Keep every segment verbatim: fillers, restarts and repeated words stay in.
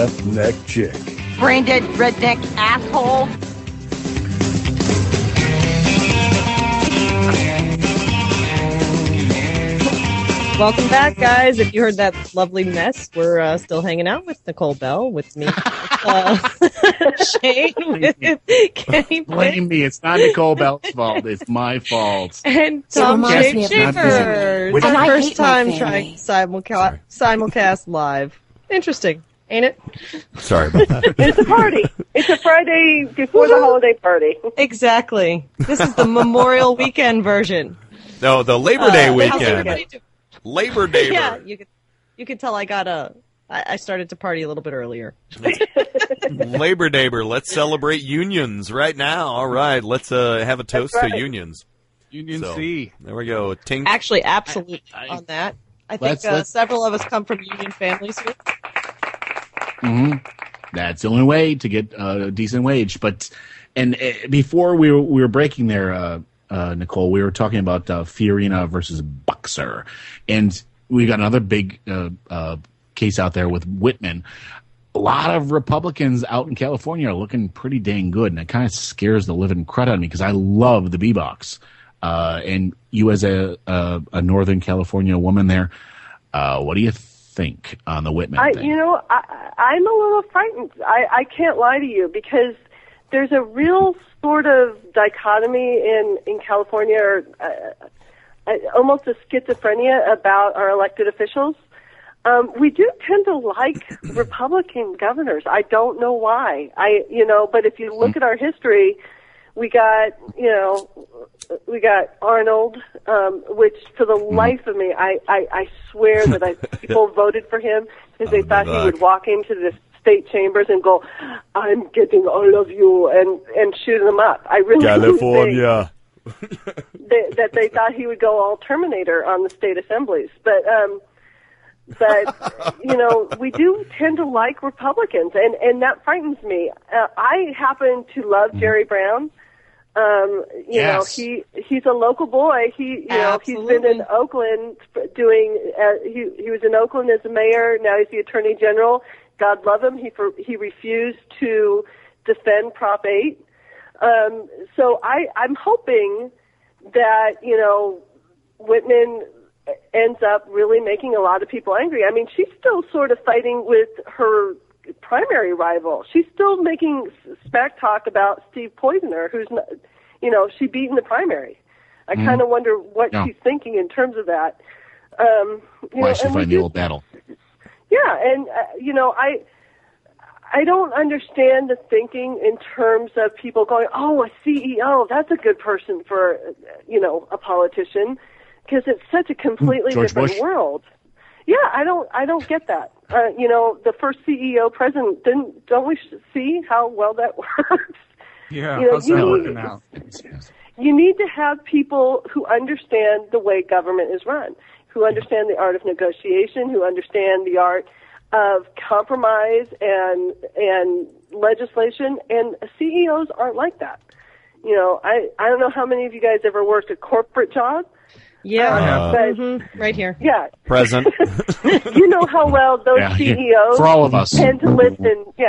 left neck chick. Brain dead redneck asshole. Welcome back, guys. If you heard that lovely mess, we're uh, still hanging out with Nicole Bell, with me, uh, Shane, with Kenny Blame me. It's not Nicole Bell's fault. It's my fault. and Tom reminds me of Schaefer. Which- It's our And I first hate my time family. trying simulca- simulcast live. Interesting, ain't it? Sorry about that. It's a party. It's a Friday before the holiday party. Exactly. This is the Memorial Weekend version. No, the Labor Day Uh, how's weekend. everybody doing? Labor Day. Yeah, you could you could tell I got a. I, I started to party a little bit earlier. Labor Day. Let's celebrate unions right now. All right, let's uh, have a toast That's right. to unions. Union So, C. There we go. Tink. Actually, absolutely I- I- on that. I think Let's- uh, let's- several of us come from union families here. hmm That's the only way to get a decent wage. But and uh, before we were we were breaking there, uh, uh, Nicole, we were talking about uh, Fiorina versus Boxer, and we got another big uh, uh, case out there with Whitman. A lot of Republicans out in California are looking pretty dang good, and it kind of scares the living crud out of me because I love the B-Box. Uh, and you, as a, a a Northern California woman there, uh, what do you think on the Whitman I, thing? you know, I, I'm a little frightened. I, I can't lie to you because there's a real sort of dichotomy in in California, or uh, uh, almost a schizophrenia about our elected officials. Um, we do tend to like Republican governors. I don't know why. I, you know, but if you look at our history, we got, you know, we got Arnold, um, which for the life of me, I, I, I swear that I, people voted for him because they thought he would walk into the state chambers and go, "I'm getting all of you," and and shoot them up. I really California. think they, that they thought he would go all Terminator on the state assemblies, but. um But, you know, we do tend to like Republicans, and, and that frightens me. Uh, I happen to love Jerry Brown. Um, you Yes. know, he he's a local boy. He, you know, he's been in Absolutely. Oakland doing, uh, he, he was in Oakland as a mayor. Now he's the attorney general. God love him. He, for, he refused to defend Prop eight. Um, so I, I'm hoping that, you know, Whitman ends up really making a lot of people angry. I mean, she's still sort of fighting with her primary rival. She's still making smack talk about Steve Poizner, who's, not, you know, she beat in the primary. I kind of wonder what Yeah. she's thinking in terms of that. Um, you Why know, should and we find the do- old battle? Yeah, and uh, you know, I I don't understand the thinking in terms of people going, "Oh, a C E O, that's a good person for, uh, you know, a politician," because it's such a completely George different Bush? world. Yeah, I don't I don't get that. Uh, you know, the first C E O president didn't. Don't we see how well that works? Yeah, You know, how's you that need- working out? You need to have people who understand the way government is run, who understand the art of negotiation, who understand the art of compromise and and legislation. And C E Os aren't like that. You know, I I don't know how many of you guys ever worked a corporate job. Yeah, Uh, but hmm right here. yeah, Present. you know how well those Yeah, C E Os for all of us. tend to listen. Yeah,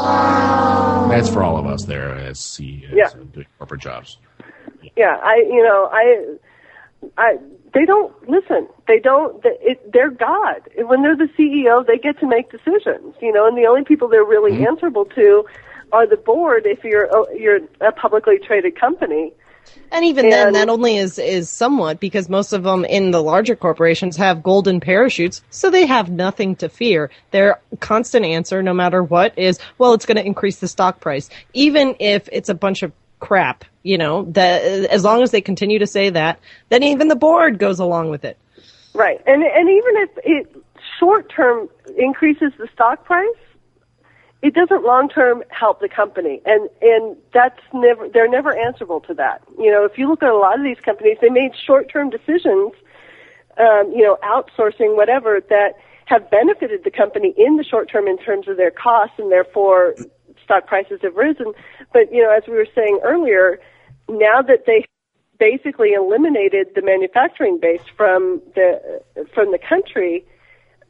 That's for all of us there as C as, Yeah. uh, doing corporate jobs. yeah. I you know I I they don't listen. They don't. They, it, they're God. When they're the C E O, they get to make decisions. You know, and the only people they're really Mm-hmm. answerable to are the board. If you're oh, you're a publicly traded company. And even then, And- that only is, is somewhat because most of them in the larger corporations have golden parachutes, so they have nothing to fear. Their constant answer, no matter what, is, well, it's going to increase the stock price. Even if it's a bunch of crap, you know, that as long as they continue to say that, then even the board goes along with it. Right, and and even if it short term increases the stock price, it doesn't long term help the company, and and that's never they're never answerable to that. You know, if you look at a lot of these companies, they made short term decisions, um, you know, outsourcing whatever that have benefited the company in the short term in terms of their costs, and therefore stock prices have risen. But you know, as we were saying earlier, now that they basically eliminated the manufacturing base from the from the country,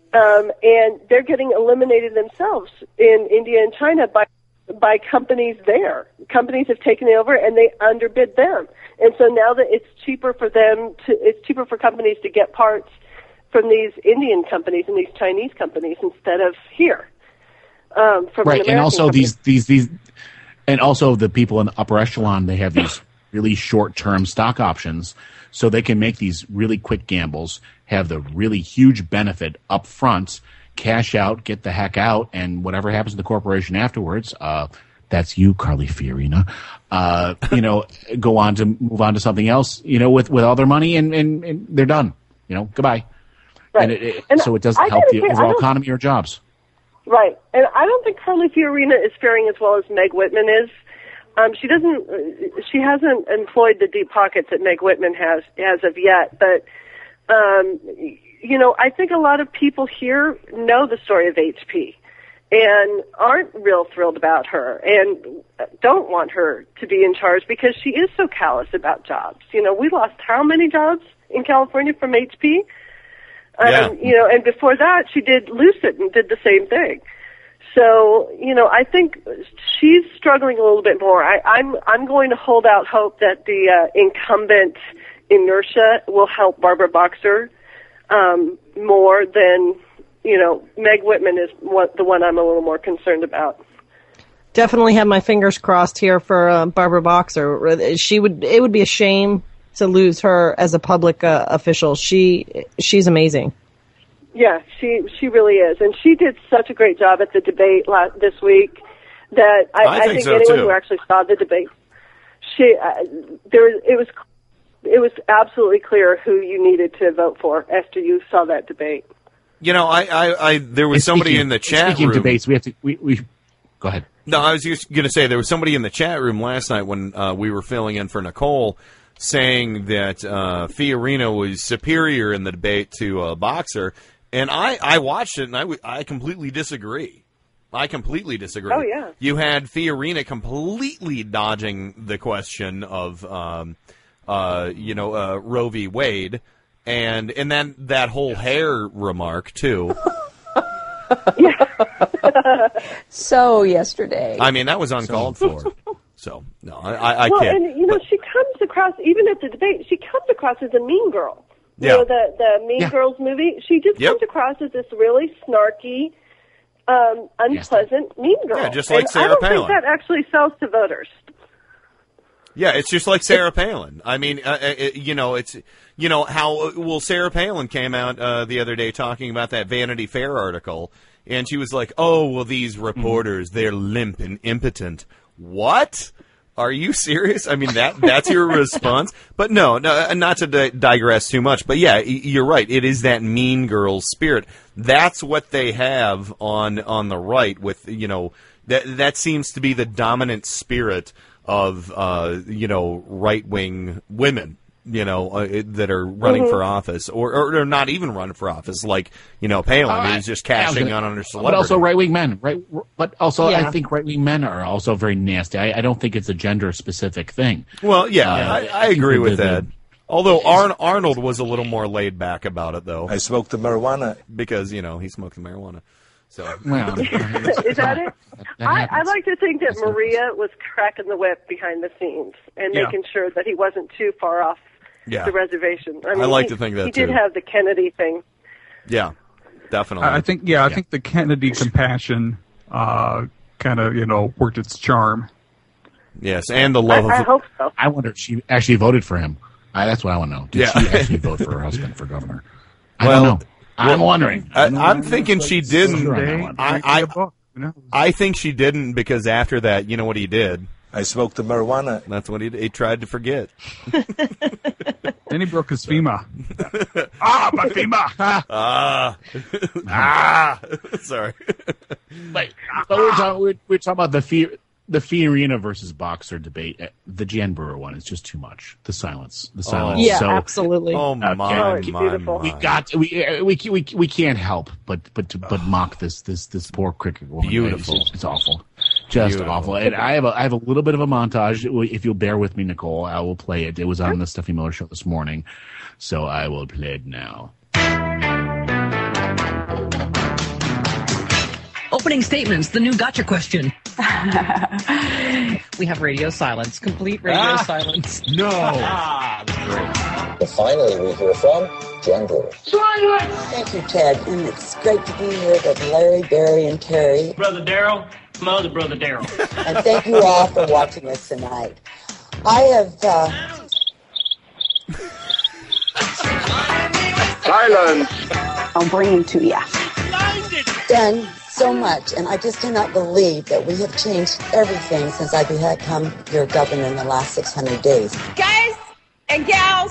um, and they're getting eliminated themselves in India and China by by companies there. Companies have taken it over and they underbid them. And so now that it's cheaper for them to, it's cheaper for companies to get parts from these Indian companies and these Chinese companies instead of here. Um, from right. an And also company. these, these, these, and also the people in the upper echelon, they have these really short-term stock options so they can make these really quick gambles, have the really huge benefit up front, cash out, get the heck out, and whatever happens to the corporation afterwards, uh, that's you, Carly Fiorina, uh, you know, go on to move on to something else, you know, with, with all their money, and, and, and they're done, you know, goodbye. Right. And, it, it, And so it doesn't I help gotta the say, I overall don't- economy or jobs. Right. And I don't think Carly Fiorina is faring as well as Meg Whitman is. Um, she doesn't, uh, she hasn't employed the deep pockets that Meg Whitman has, as of yet, but, um, you know, I think a lot of people here know the story of H P and aren't real thrilled about her and don't want her to be in charge because she is so callous about jobs. You know, we lost how many jobs in California from H P? Yeah. Um, you know, and before that she did Lucid and did the same thing. So, you know, I think she's struggling a little bit more. I, I'm I'm going to hold out hope that the uh, incumbent inertia will help Barbara Boxer um, more than, you know, Meg Whitman is what, the one I'm a little more concerned about. Definitely have my fingers crossed here for uh, Barbara Boxer. She would. It would be a shame to lose her as a public uh, official. She she's amazing. Yeah, she she really is, and she did such a great job at the debate last, this week that I, I think think so, anyone too. who actually saw the debate, she uh, there was it was it was absolutely clear who you needed to vote for after you saw that debate. You know, I, I, I there was And somebody speaking- in the chat Speaking room. of debates, we have to, we, we, go ahead. No, I was just going to say there was somebody in the chat room last night when uh, we were filling in for Nicole saying that uh, Fiorina was superior in the debate to uh, Boxer, and I, I watched it and I, w- I completely disagree. I completely disagree. Oh, yeah. You had Fiorina completely dodging the question of, um, uh, you know, uh, Roe v. Wade, and and then that whole hair remark too. So yesterday. I mean, that was uncalled for. So no, I, I, I well, can't. and you know, she comes across even at the debate. She comes across as a mean girl. You Yeah. know, the the Mean Yeah. Girls movie. She just Yep. comes across as this really snarky, um, unpleasant mean girl. Yeah, just like and Sarah I don't Palin. think that actually sells to voters. Yeah, it's just like Sarah Palin. I mean, uh, uh, you know, it's you know how well Sarah Palin came out uh, the other day talking about that Vanity Fair article, and she was like, "Oh, well, these reporters, they're limp and impotent." What? Are you serious? I mean, that that's your response? But no, no, not to di- digress too much. But yeah, y- you're right. It is that mean girl spirit. That's what they have on on the right. With you know, that that seems to be the dominant spirit of uh, you know right wing women. You know, uh, it- that are running Mm-hmm. for office, or, or or not even running for office, like you know Palin, Uh, who's just yeah, I was cashing gonna- on her But celebrity. also right wing men, right? But also, Yeah. I think right wing men are also very nasty. I, I don't think it's a gender specific thing. Well, yeah, Uh, I, I I think agree the- with the- that. Although Arn- Arnold was a little more laid back about it, though, I smoked the marijuana. because you know he smoked the marijuana. So Well, Is that it? that I, I happens. like to think that That's what Maria was cracking the whip behind the scenes and Yeah. making sure that he wasn't too far off Yeah. the reservation. I, I mean, like he, to think that, he did too. have the Kennedy thing. yeah, definitely. I I think, yeah, I Yeah. think the Kennedy compassion uh, kind of, you know, worked its charm. yes, and the I, love I of hope so. I wonder if she actually voted for him. I, that's what I want to know. Did Yeah. she actually vote for her husband for governor? I Well, don't know. I'm wondering. I, I'm I'm thinking she didn't. Sure, They- I- I, they I, get a book, you know? I think she didn't because after that, you know what he did? I smoked the marijuana. That's what he he tried to forget. Then he broke his FEMA. ah, my FEMA! Ah, ah. Sorry. Wait, but we're talking, we're, we're talking about the fear. The Fiorina versus Boxer debate, uh, the Jan Brewer one is just too much. The silence, the silence. Yeah, so absolutely. Oh my, Oh, it's my, beautiful. my. we got we uh, we we we can't help but but to, but mock this this this poor cricket woman. Beautiful. It's, it's awful, just Beautiful. awful. And I have a I have a little bit of a montage. If you'll bear with me, Nicole, I will play it. It was on the Stephanie Miller Show this morning, so I will play it now. Opening statements, the new gotcha question. We have radio silence, complete radio Ah. silence. No. Ah, But finally, we hear from Jen Brewer. Thank you, Ted. And it's great to be here with Larry, Barry, and Terry. Brother Daryl, mother, brother Daryl. And thank you all for watching us tonight. I have uh, Silence. I'll bring him to you. Done so much, and I just cannot believe that we have changed everything since I become your governor in the last six hundred days. Guys and gals.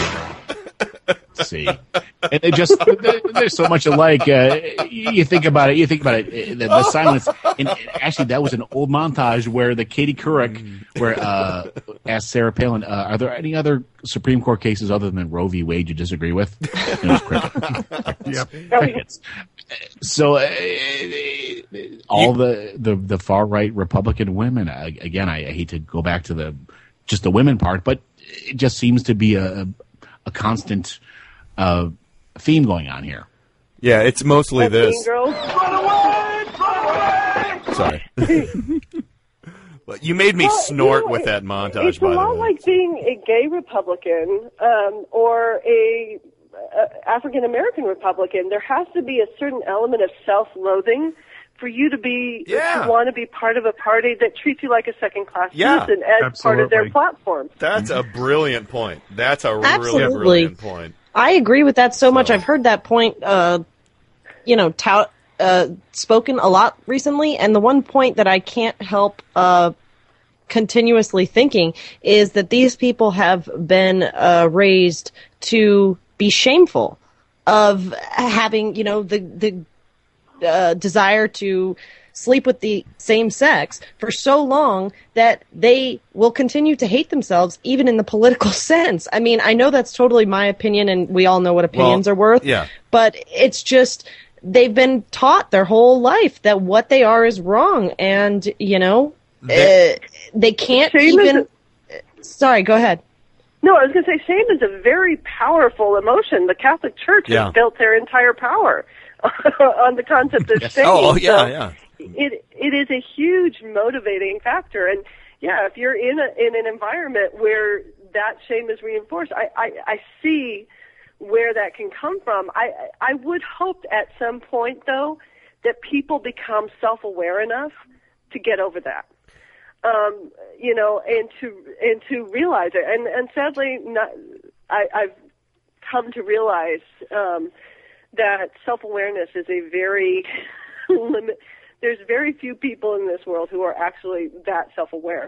See, and they just they're so much alike. Uh, you think about it. You think about it. The, the silence. And actually, that was an old montage where the Katie Couric, where uh, asked Sarah Palin, uh, "Are there any other Supreme Court cases other than Roe v. Wade you disagree with?" And it was cricket. Yep. Crickets. So uh, all the, the the far right Republican women. Uh, again, I, I hate to go back to the just the women part, but it just seems to be a a constant uh, theme going on here. Yeah, it's mostly That's this. Mean Girls. Sorry. Well, you made me Well, snort you know, with it- that montage, It's by a the lot way. like being a gay Republican um, or a uh, African American Republican. There has to be a certain element of self-loathing for you to be Yeah. to want to be part of a party that treats you like a second-class Yeah, citizen as part of their absolutely. platform. That's a brilliant point. That's a really Absolutely. brilliant point. I agree with that so much. I've heard that point, uh, you know, tout, uh, spoken a lot recently. And the one point that I can't help uh, continuously thinking is that these people have been uh, raised to be shameful of having, you know, the the uh, desire to sleep with the same sex for so long that they will continue to hate themselves even in the political sense. I mean, I know that's totally my opinion and we all know what opinions Well, are worth, yeah. but it's just they've been taught their whole life that what they are is wrong and, you know, They- uh, they can't Shame is even Sorry, go ahead. No, I was going to say shame is a very powerful emotion. The Catholic Church Yeah. has built their entire power on the concept of shame. Oh, oh, yeah, So yeah. It it is a huge motivating factor, and yeah, if you're in a in an environment where that shame is reinforced, I I, I see where that can come from. I I would hope at some point though that people become self-aware enough to get over that. Um, you know, and to and to realize it, and and sadly, not, I, I've come to realize um, that self-awareness is a very limit. There's very few people in this world who are actually that self-aware.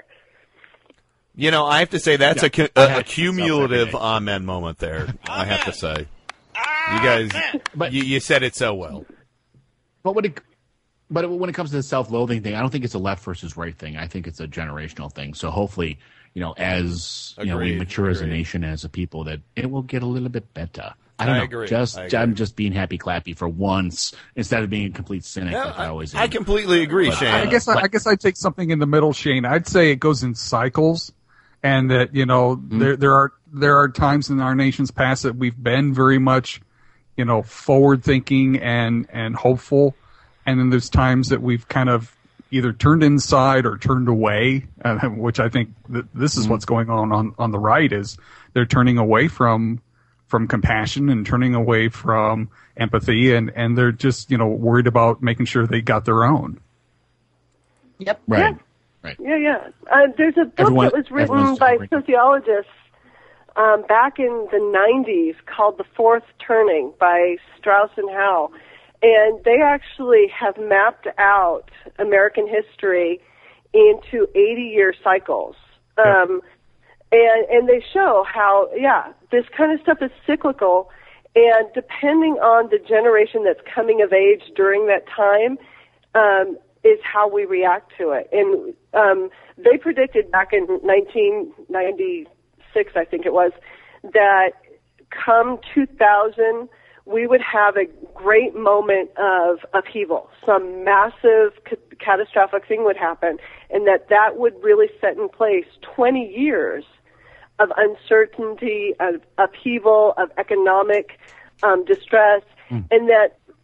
You know, I have to say that's Yeah, a, cu- I a, have a to cumulative myself amen moment there. I have to say, you guys, But- you, you said it so well. But when it but when it comes to the self-loathing thing, I don't think it's a left versus right thing. I think it's a generational thing. So hopefully, you know, as you know, we Agreed, mature as a agreed. nation, as a people, that it will get a little bit better. I don't I know. agree, Just I agree. I'm just being happy clappy for once instead of being a complete cynic Yeah, like I always am. I completely agree, But, Shane. I guess I, I guess I'd take something in the middle, Shane. I'd say it goes in cycles, and that you know Mm-hmm. there there are there are times in our nation's past that we've been very much, you know, forward thinking and and hopeful, and then there's times that we've kind of either turned inside or turned away, uh, which I think th- this is Mm-hmm. what's going on, on on the right is they're turning away from from compassion and turning away from empathy, and and they're just you know worried about making sure they got their own. Yep. right. Yeah. Right. Yeah, yeah. Uh, there's a book Everyone- that was written everyone's by different. sociologists um, back in the nineties called The Fourth Turning by Strauss and Howe. And they actually have mapped out American history into eighty-year cycles. Um, and, and they show how, yeah, this kind of stuff is cyclical. And depending on the generation that's coming of age during that time, um, is how we react to it. And um, they predicted back in nineteen ninety-six, I think it was, that come two thousand, we would have a great moment of upheaval. Some massive ca- catastrophic thing would happen, and that that would really set in place twenty years of uncertainty, of upheaval, of economic um, distress, and that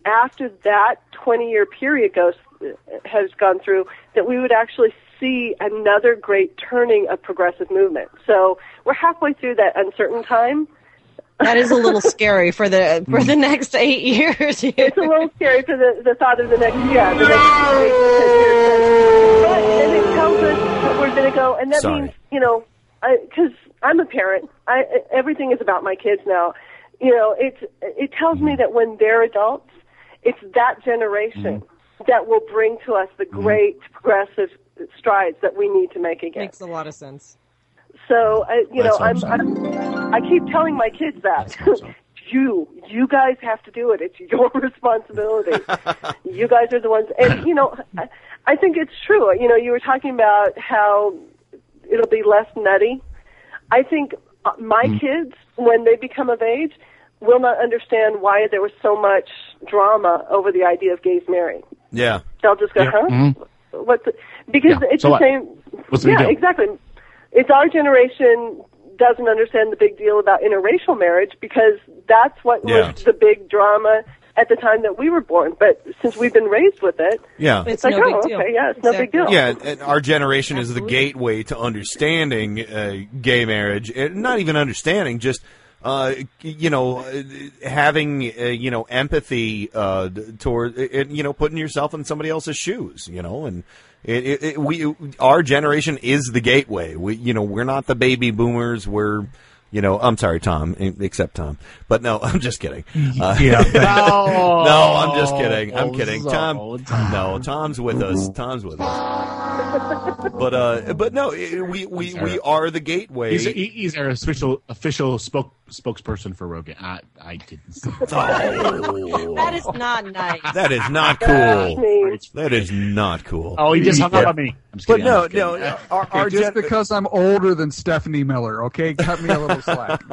after that twenty-year period goes has gone through, that we would actually see another great turning of progressive movement. So we're halfway through that uncertain time. That is a little scary for the for the next eight years. Here. It's a little scary for the, the thought of the next yeah the next eight to ten years. But and it tells us that we're going to go, and that Sorry. means you know because I'm a parent. I everything is about my kids now. You know, it's it tells me that when they're adults, it's that generation mm-hmm. that will bring to us the great mm-hmm. progressive strides that we need to make again. Makes a lot of sense. So, uh, you That's know, I'm, I'm, I keep telling my kids that. you, you guys have to do it. It's your responsibility. You guys are the ones. And, you know, I, I think it's true. You know, you were talking about how it'll be less nutty. I think my mm-hmm. kids, when they become of age, will not understand why there was so much drama over the idea of gays marrying. Yeah. They'll just go, yeah. huh? Mm-hmm. What's it? Because yeah. it's so the what? same. What's the yeah, big deal? exactly. It's our generation doesn't understand the big deal about interracial marriage because that's what Yeah. was the big drama at the time that we were born. But since we've been raised with it, Yeah. it's, It's like, no oh, big deal. okay, yeah, it's Exactly. no big deal. Yeah, and our generation Absolutely. is the gateway to understanding uh, gay marriage. And not even understanding, just uh, you know, uh, having uh, you know empathy uh, toward, uh, you know, putting yourself in somebody else's shoes. You know, and it, it, it, we our generation is the gateway. We, you know, we're not the baby boomers. We're You know, I'm sorry, Tom, except Tom. But no, I'm just kidding. Uh, Yeah. no, no, I'm just kidding. I'm Oh, kidding. so- Tom, no, Tom's with us. Tom's with us. But uh, but no, we we, we are the gateway. He's, he- he's our official official spoke, spokesperson for Rogan. I I didn't say that. Oh. That is not nice. That is not That's cool. me. That is not cool. Oh, he just hung up Yeah. on me. I'm just But kidding, no, I'm just no, kidding. our, our just gen- because I'm older than Stephanie Miller, okay? Cut me a little slack.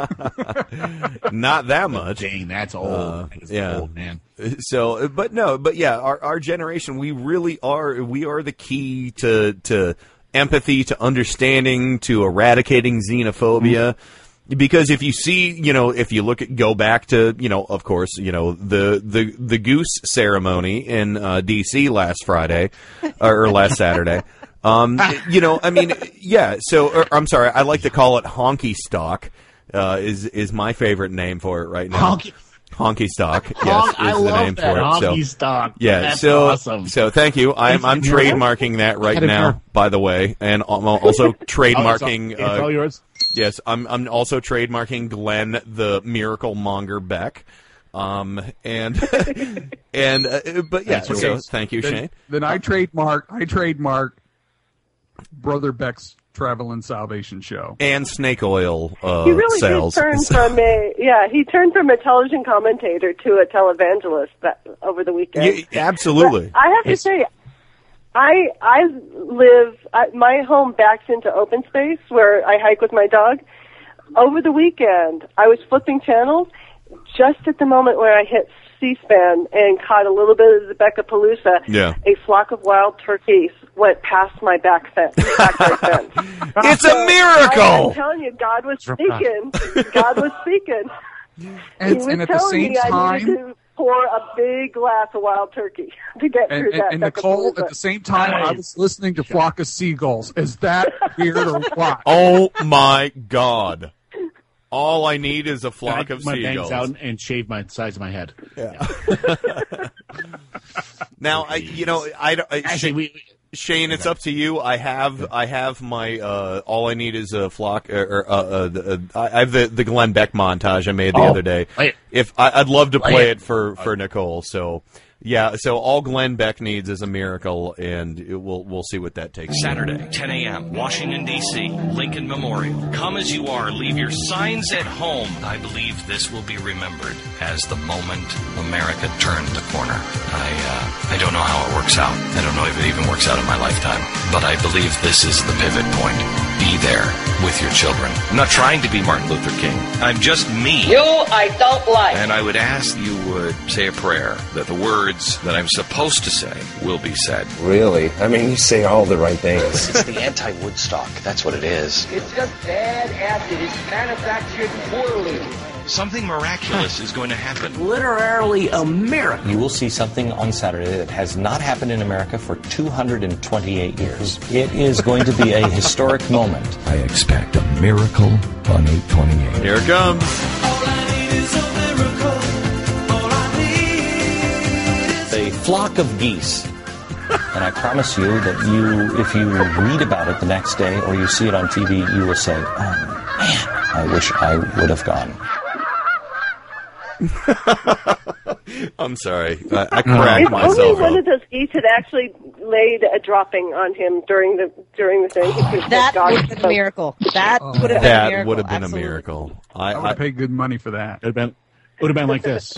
not that much. Dang, that's old. Uh, That's yeah. old, man. So, but no, but yeah, our our generation, we really are. We are the key to to empathy, to understanding, to eradicating xenophobia. Because if you see, you know, if you look at, go back to, you know, of course, you know, the the the goose ceremony in uh, D C last Friday or, or last Saturday. Um, you know, I mean, yeah. So, or, I'm sorry, I like to call it honky stock. Uh, is is my favorite name for it right now? Honky- Honky stock, yes, Honk- is I the love name that. for it. Honky so, stock. yeah, That's so awesome. so thank you. I'm I'm Thank you. trademarking that right Got it now, there. by the way, and I'm also trademarking. Oh, it's all, it's all uh, yours. yes, I'm I'm also trademarking Glenn the Miracle Monger Beck. Um and and uh, but yeah, That's so okay. thank you, then, Shane. then I trademark. I trademark Brother Beck's Travel and Salvation Show. And snake oil uh, He really sales. did turn from a yeah. He turned from a television commentator to a televangelist that, over the weekend. Yeah, absolutely. But I have to It's- say, I I live I, my home backs into open space where I hike with my dog. Over the weekend, I was flipping channels just at the moment where I hit C-SPAN and caught a little bit of the Beccapalooza. Yeah. A flock of wild turkeys went past my back fence. Backyard fence. It's a I, miracle. I'm telling you, God was speaking. God was speaking. And, he was and at the telling same me I time, needed to pour a big glass of wild turkey to get and, through and, that. and Nicole, Beccapalooza. at the same time, I was listening to Flock of Seagulls. Is that weird or what? Oh my God! All I need is a flock I of my bangs seagulls. out and shave my size of my head. Yeah. Now, I, you know, I, I Actually, Shane, we, Shane, it's up to you. I have, I have my. Uh, all I need is a flock. Or, or, uh, uh, uh, I have the the Glenn Beck montage I made the Oh, other day. play it. If I, I'd love to Play play it. it for for Nicole. So. Yeah, so all Glenn Beck needs is a miracle, and it, we'll we'll see what that takes. Saturday, ten a.m., Washington, D C, Lincoln Memorial. Come as you are. Leave your signs at home. I believe this will be remembered as the moment America turned the corner. I uh, I don't know how it works out. I don't know if it even works out in my lifetime. But I believe this is the pivot point. Be there with your children. I'm not trying to be Martin Luther King. I'm just me. You I don't like. And I would ask you would say a prayer that the words that I'm supposed to say will be said. Really? I mean, you say all the right things. It's the anti-Woodstock. That's what it is. It's just bad acid. It's manufactured poorly. Something miraculous is going to happen. Literally a miracle. You will see something on Saturday that has not happened in America for two hundred twenty-eight years. It is going to be a historic moment. I expect a miracle on eight twenty-eight. Here it comes. A flock of geese. And I promise you that you, if you read about it the next day or you see it on T V, you will say, oh man, I wish I would have gone. I'm sorry. I, I cracked if myself only one up. of those geese had actually laid a dropping on him during the during the thing. He could That have would have been a miracle. That would have been a That miracle. would have been Absolutely. a miracle. I, I would I have paid good money for that. It would have been, it would have been like this.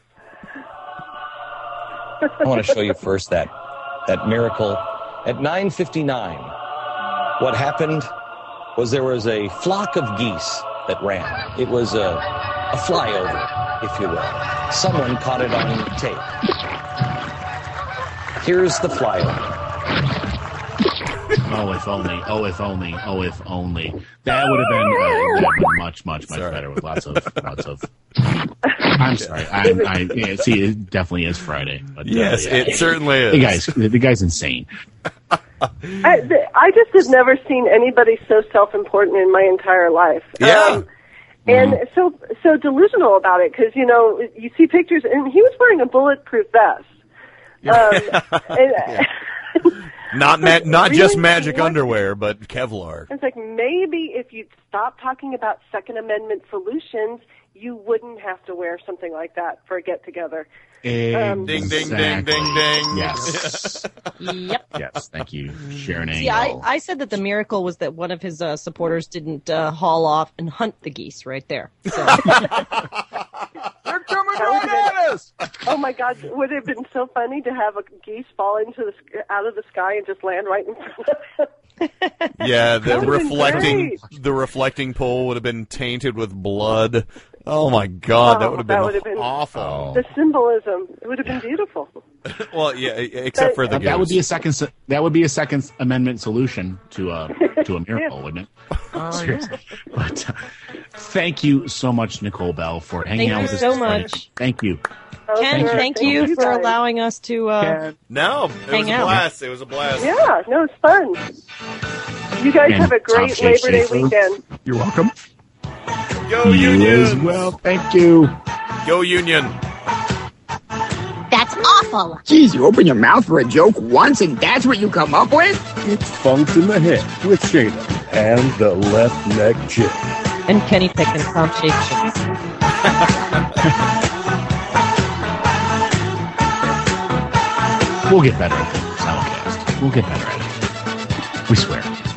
I want to show you first that that miracle at nine fifty-nine. What happened was there was a flock of geese that ran. It was a, a flyover, if you will. Someone caught it on tape. Here's the flyover. Oh, if only. Oh, if only. Oh, if only. That would have been, uh, would have been much, much, much Sorry. better with lots of, lots of. I'm sorry. I, I yeah, see, it definitely is Friday. But, uh, yes, yeah. it certainly is. The guy's, the guy's insane. I, th- I just have never seen anybody so self-important in my entire life. Yeah. Um, and so so delusional about it because, you know, you see pictures, and he was wearing a bulletproof vest. Um, and, Not ma- not Really? just magic What? underwear, but Kevlar. It's like maybe if you'd stop talking about Second Amendment solutions, you wouldn't have to wear something like that for a get-together. Um, Ding, ding, ding, ding, ding. Yes. Yep. Yes, thank you, Sharon See, I, Angle. I said that the miracle was that one of his uh, supporters didn't uh, haul off and hunt the geese right there. So. They're coming right at us! Oh my God! Would it have been so funny to have a geese fall into the sk- out of the sky and just land right in front of him? Yeah, the That would've been reflecting great. the reflecting pole would have been tainted with blood. Oh my God, that Oh, would have that been, would have been awful. The symbolism, it would have been beautiful. Well, yeah, except for the that, that would goose. be a second. se- That would be a Second Amendment solution to a to a miracle, wouldn't it? Oh, Seriously. But uh, thank you so much, Nicole Bell, for hanging Thank out you with us. so this Friday. much. Thank you. Oh, Ken, sure. thank you for guys. allowing us to. Uh, No, it Hang was a out. blast. It was a blast. Yeah, no, it's fun. You guys And have a Tom great Labor Day Schaefer. weekend. You're welcome. Go You Union. as well. Thank you. Go Union. That's awful. Geez, you open your mouth for a joke once and that's what you come up with? It's Funks in the Head with Shayna and the Left Neck Chick. and Kenny Pickens, Tom Schaefer. We'll get better at the Soundcast. We'll get better at it. We swear.